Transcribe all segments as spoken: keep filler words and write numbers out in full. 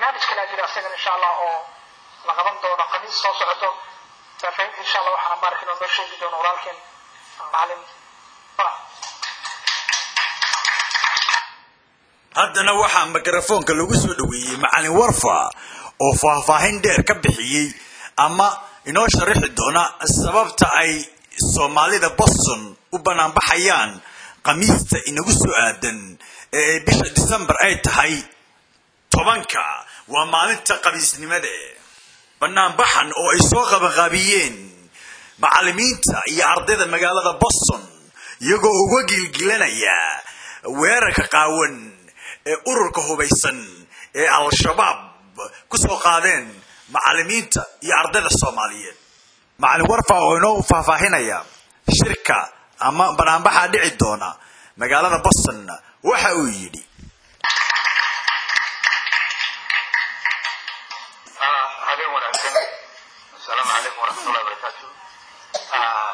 برنامج كلا جرا سجن إن شاء الله أو لقبنا دونا خميس صوص عطو ففين إن شاء الله وحنا ماركنا نرشد بدون ولكن معلم با haddana waxaa mikrofoonka lagu soo dhaweeyay macallin warfa oo faahfaahin dheer ka bixiyay ama inoo sharaxi doona sababta ay Soomaalida Boston u banaan baxayaan qamiista inagu soo aadan ee bisha December ay tahay tobanka waa maalinta qamiisnimada banaan baxan oo ay soo qabaqabiyeen macallimiinta iyo ardayda magaalada Boston iyagoo uga gilgilanaya weerarka qaawan ee ururka hubaysan ee al-shabaab ku soo qaadeen macallimiinta iyo ardayda Soomaaliyeed macallin warfa oo inoo faahfaahinaya shirka ama banaanbaxa dhici doona magaalada Boston waxa uu yiri ah habeen wanaagsan assalaamu calaykum waraxmatullaahi wabarakaatuh ah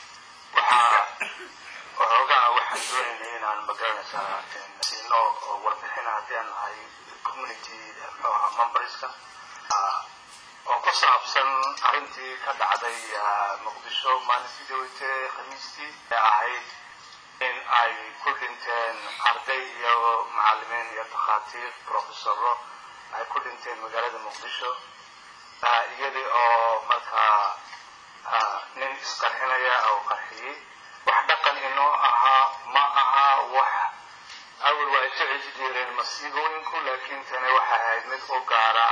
waxa oga waxaan doonaynaa inaan magaranaysaa sino warbixin hadaan ay community memberska oo ku saabsan arintii ka dhacday Muqdisho maalintii dawladda khamiistii ahayd in ay ku dhinteen arday iyo macallimiin iyo dhakhaatiir professoro ay ku dhinteen magaalada Muqdisho iyadoo oo markaa nin isqarxinaya oo qarxiyay wax dhaqan inoo ahaa ma aha wax awal waa jecel jireen masiibooyinku laakiin tani waxa ahayd mid u gaara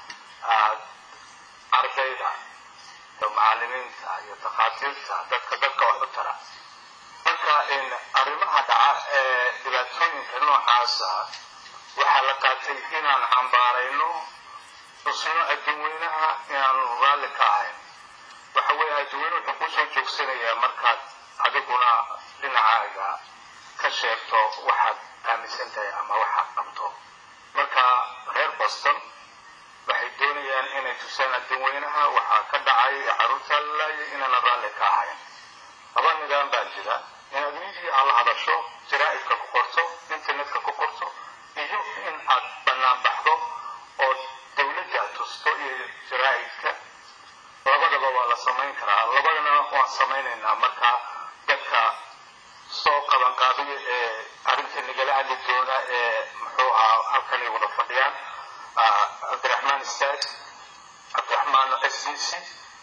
ardayda iyo macallimiinta iyo dhakhaatiirta dadka dadka wax u tara marka in arrimaha dhaca ee dhibaatooyinka noocaas ah waxaa la qaatay inaan cambaarayno tusno adduunweynaha inaan raalli ka ahayn waxa weeye adduunweynuhu wuxuu ku soo joogsanayaa markaad adiguna dhinacaaga ka sheegto waxaad aaminsan tahay ama waxaad qabto marka reer Boston waxay doonayaan inay tusaan adduunweynaha waxaa ka dhacay carruurta laayay inaan raalli ka ahayn laba nidaam baa jira inaad media la hadasho jaraa'idka ku qorto internetka ku qorto iyo in aad banaan baxdo oo dawladda tusto iyo jaraa'idka labadaba waa la samayn karaa labadana waan samaynaynaa marka dadka soo qaban qaabiye ee arrinta nagala hadli doona ee muxuu ahaa halkan ay wada fadhiyaan Abdurrahman Stad Abdurrahman Assisi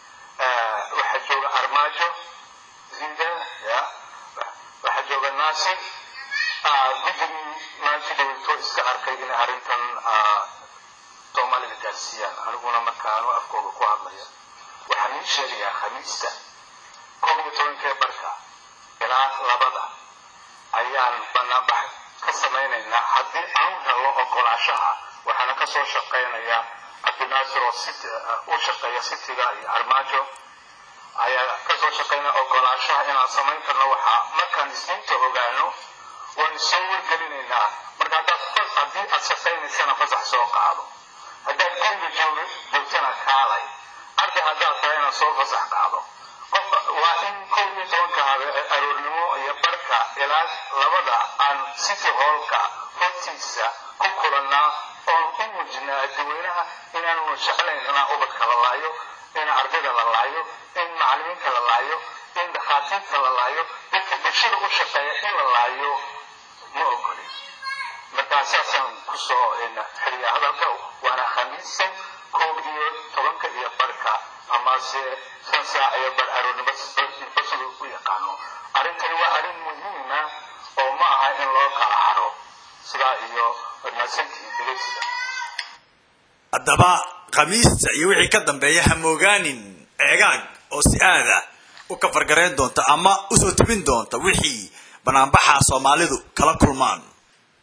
waxa jooga Armaajo Zinda ya waxa jooga Nasir guddi maanta dawladda iska arkay in arrintan Soomaalida gaarsiiyaan aniguna markaan afkooda ku hadlaya waxaan sheegayaa khamiista koob iyo tobanka barka ilaa labada ayaan banaanbax ka samaynaynaa haddii aan helo ogolaanshaha waxaana ka soo shaqaynayaa Abdinaasir oo city u shaqeeya cityga iyo Armaajo ayaa ka soo shaqaynaya ogolaanshaha inaan samayn karno waxa markaan isniinta ogaano waan soo wargelinaynaa marka dad haddii aad shaqaynaysana fasax soo qaado haddaad guriga joogo joogtana kaalay arday haddaad tahayna soo fasax qaado waa in koob iyo tobanka aroornimo iyo barka ilaa labada aan city hallka hortiisa ku kulannaa oon u muujinaa adduunweynaha inaanu jeclayn inaan ubadka la laayo in ardayda la laayo in macallimiinta la laayo in dhakhaatiirta la laayo dadka bulshada u shaqeeya in la laayo ma ogolin markaa saasaan kusoo xiriya hadalka waana khamiisa koob iyo tobanka iyo barka amase shan saac iyo bar aroornimo basada u yaqaano arrintani waa arrin muhiima oo ma aha in loo kala haro sidaa iyo wanaagsantii dhegeysiga haddaba khamiista iyo wixii ka dambeeya hamogaanin eegaag oo si aada u kafargareen doonta ama u soo tebin doonta wixii banaanbaxa Soomaalidu kala kulmaan